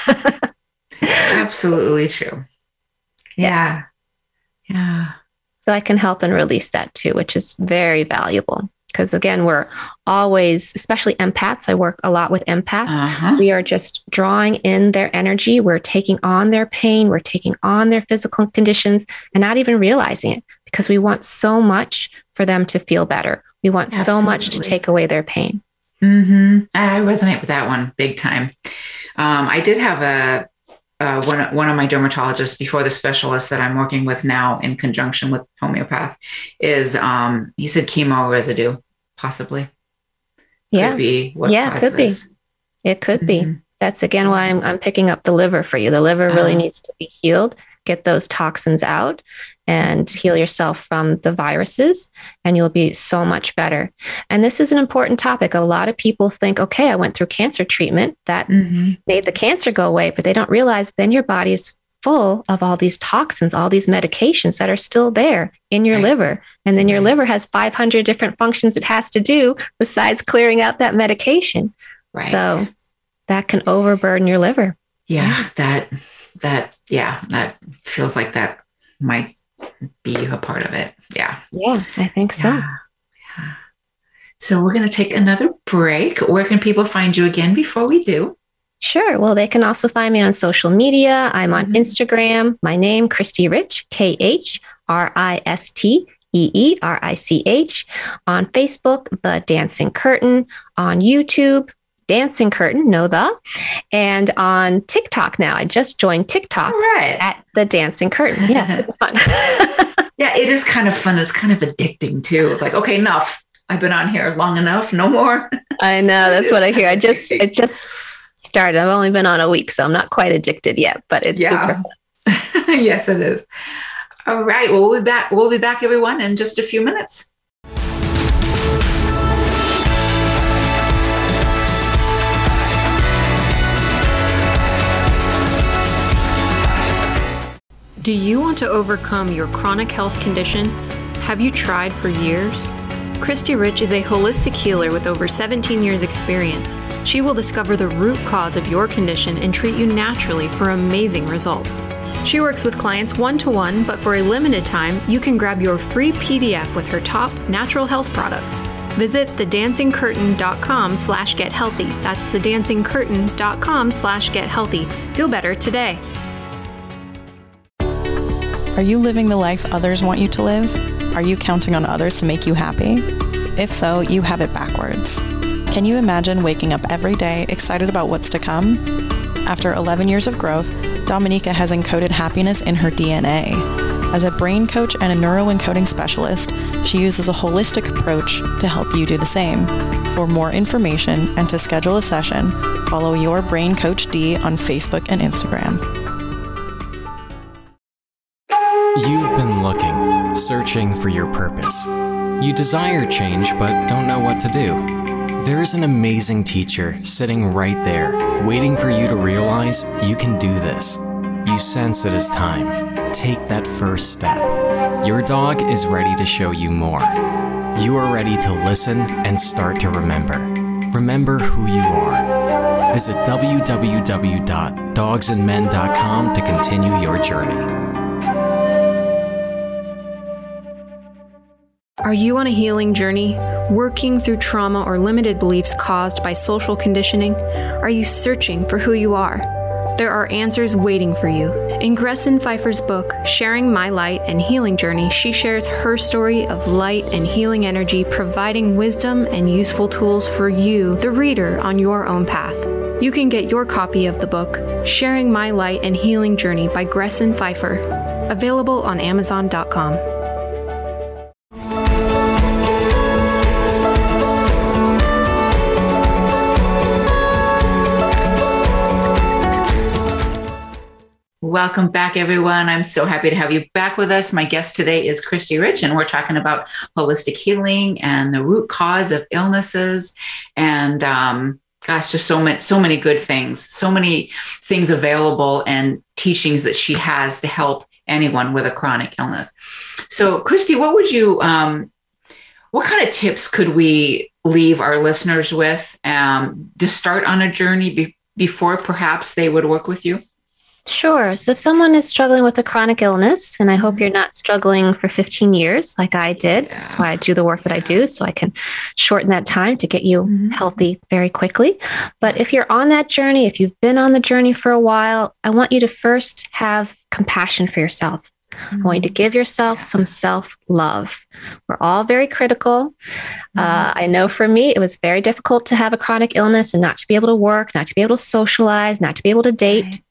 Absolutely true. Yeah. Yeah. So I can help and release that too, which is very valuable. Because again, we're always, especially empaths, I work a lot with empaths. We are just drawing in their energy. We're taking on their pain. We're taking on their physical conditions and not even realizing it, because we want so much for them to feel better. We want so much to take away their pain. I resonate with that one big time. I did have one of my dermatologists before, the specialist that I'm working with now in conjunction with homeopath, is he said chemo residue, possibly. Could be what could this. Be. It could be. That's again why I'm picking up the liver for you. The liver really needs to be healed. Get those toxins out and heal yourself from the viruses, and you'll be so much better. And this is an important topic. A lot of people think, okay, I went through cancer treatment that made the cancer go away, but they don't realize then your body is full of all these toxins, all these medications that are still there in your liver. And then your liver has 500 different functions it has to do besides clearing out that medication. So that can overburden your liver. Yeah, that feels like that might be a part of it. Yeah, I think so. Yeah. So we're going to take another break. Where can people find you again before we do? Sure. Well, they can also find me on social media. I'm on Instagram. My name, Christy Rich, KHRISTEERICH. On Facebook, The Dancing Curtain. On YouTube, Dancing Curtain, and on TikTok now. I just joined TikTok at The Dancing Curtain. Yeah, super fun. Yeah, it is kind of fun. It's kind of addicting too. It's like, okay, enough. I've been on here long enough. No more. I know. That's what I hear. I just started. I've only been on a week, so I'm not quite addicted yet, but it's super fun. Yes, it is. All right. Well, we'll be back. We'll be back, everyone, in just a few minutes. Do you want to overcome your chronic health condition? Have you tried for years? Christy Rich is a holistic healer with over 17 years experience. She will discover the root cause of your condition and treat you naturally for amazing results. She works with clients one-to-one, but for a limited time, you can grab your free PDF with her top natural health products. Visit thedancingcurtain.com/gethealthy. That's thedancingcurtain.com/gethealthy. Feel better today. Are you living the life others want you to live? Are you counting on others to make you happy? If so, you have it backwards. Can you imagine waking up every day excited about what's to come? After 11 years of growth, Dominica has encoded happiness in her DNA. As a brain coach and a neuroencoding specialist, she uses a holistic approach to help you do the same. For more information and to schedule a session, follow Your Brain Coach D on Facebook and Instagram. You've been looking, searching for your purpose. You desire change but don't know what to do. There is an amazing teacher sitting right there, waiting for you to realize you can do this. You sense it is time. Take that first step. Your dog is ready to show you more. You are ready to listen and start to remember. Remember who you are. Visit www.dogsandmen.com to continue your journey. Are you on a healing journey, working through trauma or limited beliefs caused by social conditioning? Are you searching for who you are? There are answers waiting for you. In Gresson Pfeiffer's book, Sharing My Light and Healing Journey, she shares her story of light and healing energy, providing wisdom and useful tools for you, the reader, on your own path. You can get your copy of the book, Sharing My Light and Healing Journey by Gresson Pfeiffer, available on Amazon.com. Welcome back, everyone. I'm so happy to have you back with us. My guest today is Christy Rich, and we're talking about holistic healing and the root cause of illnesses. And just so many good things, so many things available and teachings that she has to help anyone with a chronic illness. So, Christy, what kind of tips could we leave our listeners with to start on a journey before perhaps they would work with you? Sure. So if someone is struggling with a chronic illness, and I hope you're not struggling for 15 years like I did. Yeah. That's why I do the work that I do, so I can shorten that time to get you healthy very quickly. But if you're on that journey, if you've been on the journey for a while, I want you to first have compassion for yourself. I want you to give yourself some self-love. We're all very critical. I know for me, it was very difficult to have a chronic illness and not to be able to work, not to be able to socialize, not to be able to date. Right.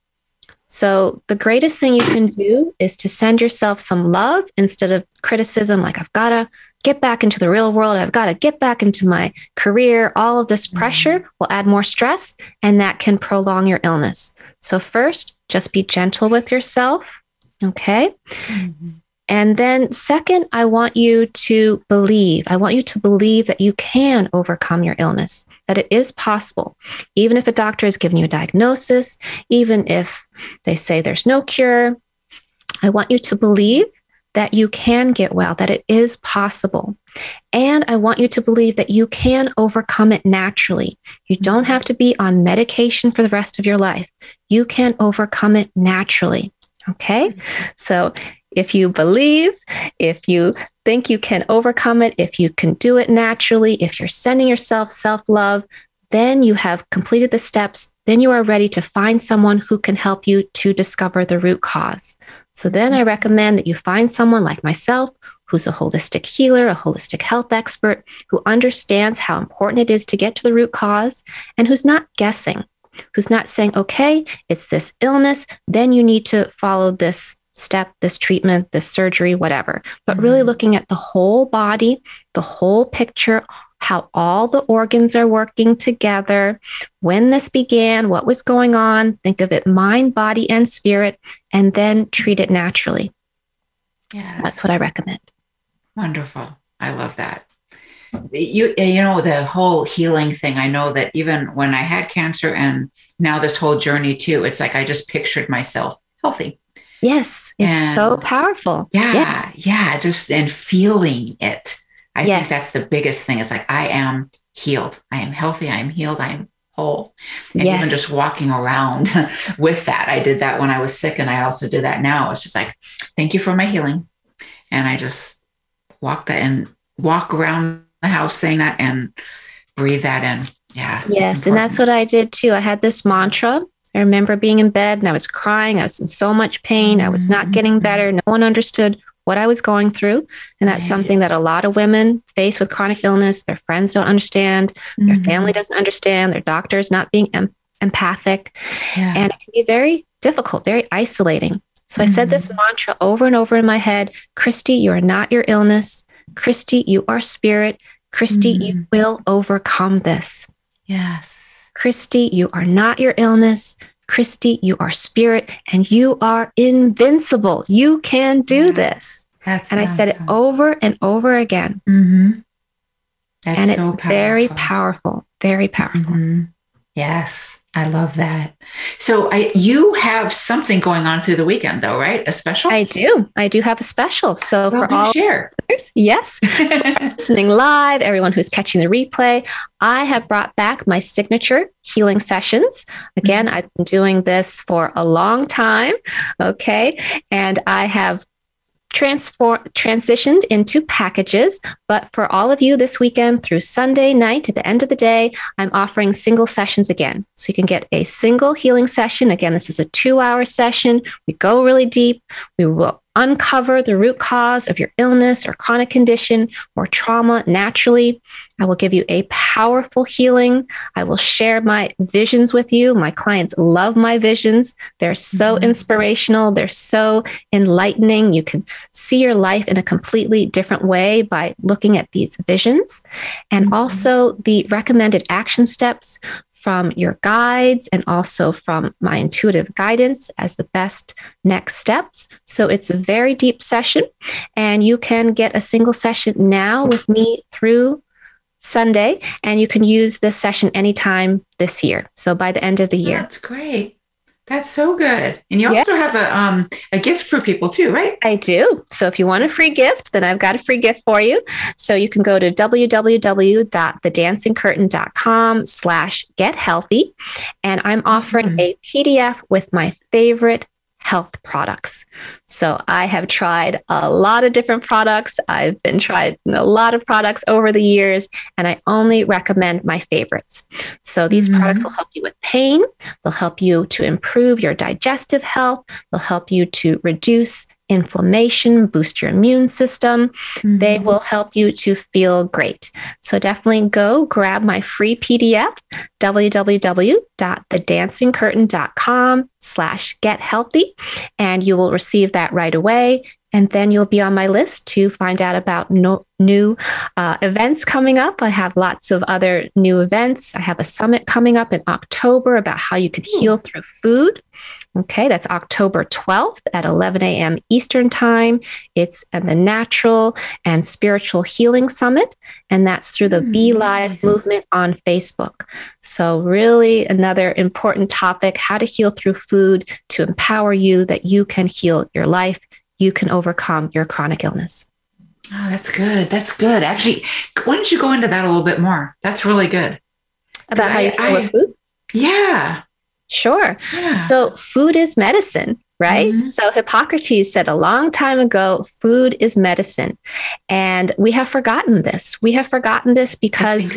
So the greatest thing you can do is to send yourself some love instead of criticism, like I've got to get back into the real world. I've got to get back into my career. All of this pressure will add more stress, and that can prolong your illness. So first, just be gentle with yourself. Okay. And then second, I want you to believe. I want you to believe that you can overcome your illness, that it is possible. Even if a doctor has given you a diagnosis, even if they say there's no cure, I want you to believe that you can get well, that it is possible. And I want you to believe that you can overcome it naturally. You don't have to be on medication for the rest of your life. You can overcome it naturally. Okay? So if you believe, if you think you can overcome it, if you can do it naturally, if you're sending yourself self-love, then you have completed the steps. Then you are ready to find someone who can help you to discover the root cause. So then I recommend that you find someone like myself, who's a holistic healer, a holistic health expert, who understands how important it is to get to the root cause and who's not guessing, who's not saying, okay, it's this illness, then you need to follow this step, this treatment, this surgery, whatever, but really looking at the whole body, the whole picture, how all the organs are working together, when this began, what was going on, think of it mind, body, and spirit, and then treat it naturally. Yes. So that's what I recommend. Wonderful. I love that. You know, the whole healing thing, I know that even when I had cancer and now this whole journey too, it's like I just pictured myself healthy. Yes, it's so powerful. Yeah, yes. Yeah, just and feeling it. I think that's the biggest thing. It's like I am healed. I am healthy. I am healed. I am whole. And even just walking around with that. I did that when I was sick, and I also do that now. It's just like, thank you for my healing. And I just walk around the house saying that and breathe that in. Yeah. Yes. And that's what I did too. I had this mantra. I remember being in bed and I was crying. I was in so much pain. I was not getting better. No one understood what I was going through. And that's something that a lot of women face with chronic illness. Their friends don't understand. Their family doesn't understand. Their doctors not being empathic. Yeah. And it can be very difficult, very isolating. So I said this mantra over and over in my head. Christy, you are not your illness. Christy, you are spirit. Christy, you will overcome this. Yes. Christy, you are not your illness. Christy, you are spirit, and you are invincible. You can do this. And I said it over and over again. And it's very powerful, very powerful. Mm-hmm. Yes, I love that. So you have something going on through the weekend though, right? A special? I do have a special. So for all share. Yes, listening live, everyone who's catching the replay, I have brought back my signature healing sessions. Again, I've been doing this for a long time. Okay. And I have transitioned into packages, but for all of you this weekend through Sunday night at the end of the day, I'm offering single sessions again. So you can get a single healing session. Again, this is a 2-hour session. We go really deep. We will uncover the root cause of your illness or chronic condition or trauma naturally. I will give you a powerful healing. I will share my visions with you. My clients love my visions. They're so inspirational. They're so enlightening. You can see your life in a completely different way by looking at these visions. And also the recommended action steps from your guides and also from my intuitive guidance as the best next steps. So it's a very deep session, and you can get a single session now with me through Sunday, and you can use this session anytime this year. So by the end of the year. That's great. That's so good. And you also have a gift for people too, right? I do. So if you want a free gift, then I've got a free gift for you. So you can go to www.thedancingcurtain.com/gethealthy. And I'm offering a PDF with my favorite health products. So I have tried a lot of different products. I've been trying a lot of products over the years, and I only recommend my favorites. So these products will help you with pain. They'll help you to improve your digestive health. They'll help you to reduce inflammation, boost your immune system. They will help you to feel great. So definitely go grab my free PDF, www.thedancingcurtain.com/gethealthy, and you will receive that right away. And then you'll be on my list to find out about new events coming up. I have lots of other new events. I have a summit coming up in October about how you can heal through food. Okay, that's October 12th at 11 a.m. Eastern Time. It's the Natural and Spiritual Healing Summit, and that's through the Be Live movement on Facebook. So really another important topic, how to heal through food to empower you that you can heal your life. You can overcome your chronic illness. Oh, that's good. That's good. Actually, why don't you go into that a little bit more? That's really good. About how you deal with food? Yeah. Sure. Yeah. So food is medicine, right? So Hippocrates said a long time ago, food is medicine. And we have forgotten this. We have forgotten this because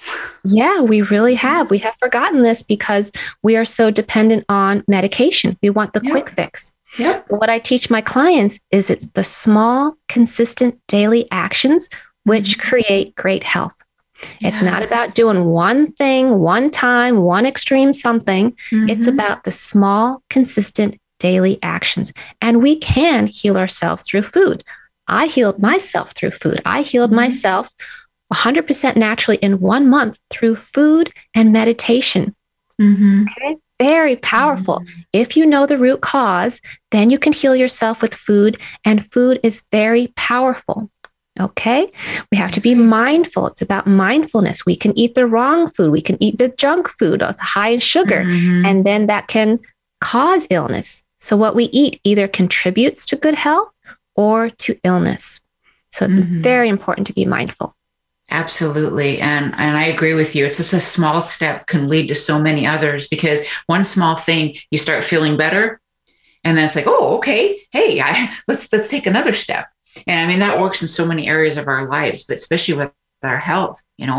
we really have. We have forgotten this because we are so dependent on medication. We want the quick fix. But what I teach my clients is it's the small, consistent daily actions which create great health. It's not about doing one thing, one time, one extreme something. It's about the small, consistent daily actions. And we can heal ourselves through food. I healed myself through food. I healed myself 100% naturally in 1 month through food and meditation. Okay? Very powerful. If you know the root cause, then you can heal yourself with food, and food is very powerful. Okay. We have to be mindful. It's about mindfulness. We can eat the wrong food. We can eat the junk food high in sugar, and then that can cause illness. So what we eat either contributes to good health or to illness. So it's very important to be mindful. Absolutely. And I agree with you. It's just a small step can lead to so many others, because one small thing, you start feeling better. And then it's like, oh, okay. Hey, let's take another step. And I mean, that works in so many areas of our lives, but especially with our health,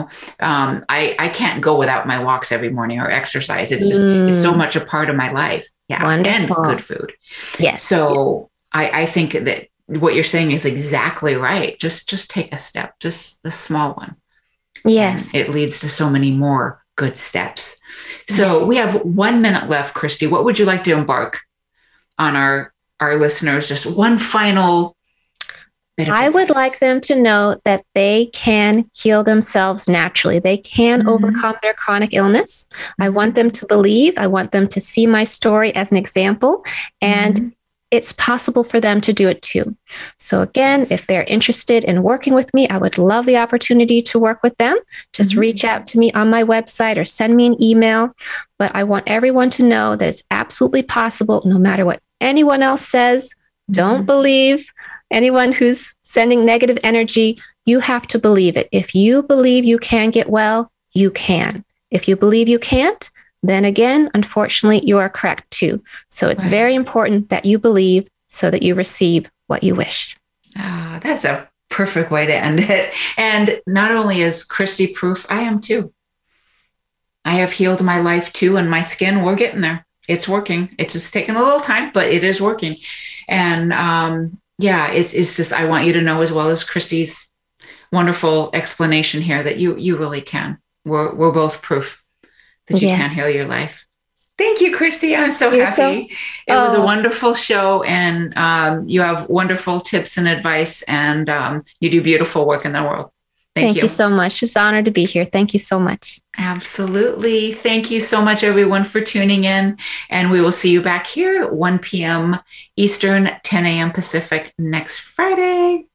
I can't go without my walks every morning or exercise. It's just, it's so much a part of my life. Yeah. Wonderful. And good food. Yes. So I think that what you're saying is exactly right. Just take a step, just the small one. Yes. And it leads to so many more good steps. So we have 1 minute left, Christy. What would you like to embark on our listeners? Just one final bit of I would like them to know that they can heal themselves naturally. They can overcome their chronic illness. I want them to believe. I want them to see my story as an example. And it's possible for them to do it too. So again, if they're interested in working with me, I would love the opportunity to work with them. Just reach out to me on my website or send me an email. But I want everyone to know that it's absolutely possible, no matter what anyone else says. Don't believe anyone who's sending negative energy. You have to believe it. If you believe you can get well, you can. If you believe you can't, then again, unfortunately, you are correct too. So it's very important that you believe so that you receive what you wish. Oh, that's a perfect way to end it. And not only is Christy proof, I am too. I have healed my life too, and my skin, we're getting there. It's working. It's just taking a little time, but it is working. And it's just, I want you to know, as well as Christy's wonderful explanation here, that you really can. We're both proof that you can heal your life. Thank you, Christy. I'm so happy. It was a wonderful show, and you have wonderful tips and advice, and you do beautiful work in the world. Thank you so much. It's an honor to be here. Thank you so much. Absolutely. Thank you so much, everyone, for tuning in. And we will see you back here at 1 p.m. Eastern, 10 a.m. Pacific next Friday.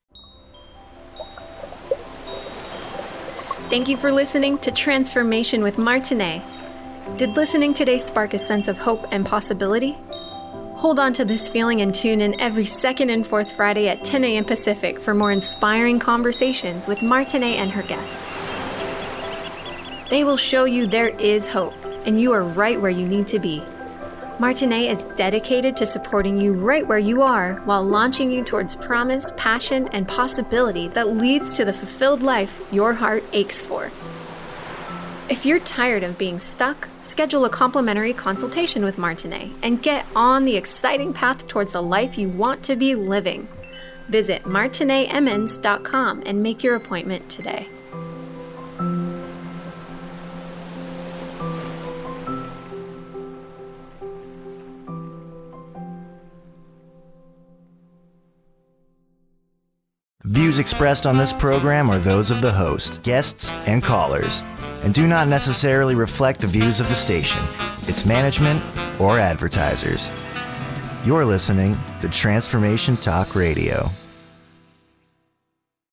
Thank you for listening to Transformation with Martinez. Did listening today spark a sense of hope and possibility? Hold on to this feeling and tune in every second and fourth Friday at 10 a.m. Pacific for more inspiring conversations with Martinez and her guests. They will show you there is hope, and you are right where you need to be. Martinez is dedicated to supporting you right where you are while launching you towards promise, passion, and possibility that leads to the fulfilled life your heart aches for. If you're tired of being stuck, schedule a complimentary consultation with Martinez and get on the exciting path towards the life you want to be living. Visit martinezemmons.com and make your appointment today. Views expressed on this program are those of the host, guests, and callers, and do not necessarily reflect the views of the station, its management, or advertisers. You're listening to Transformation Talk Radio.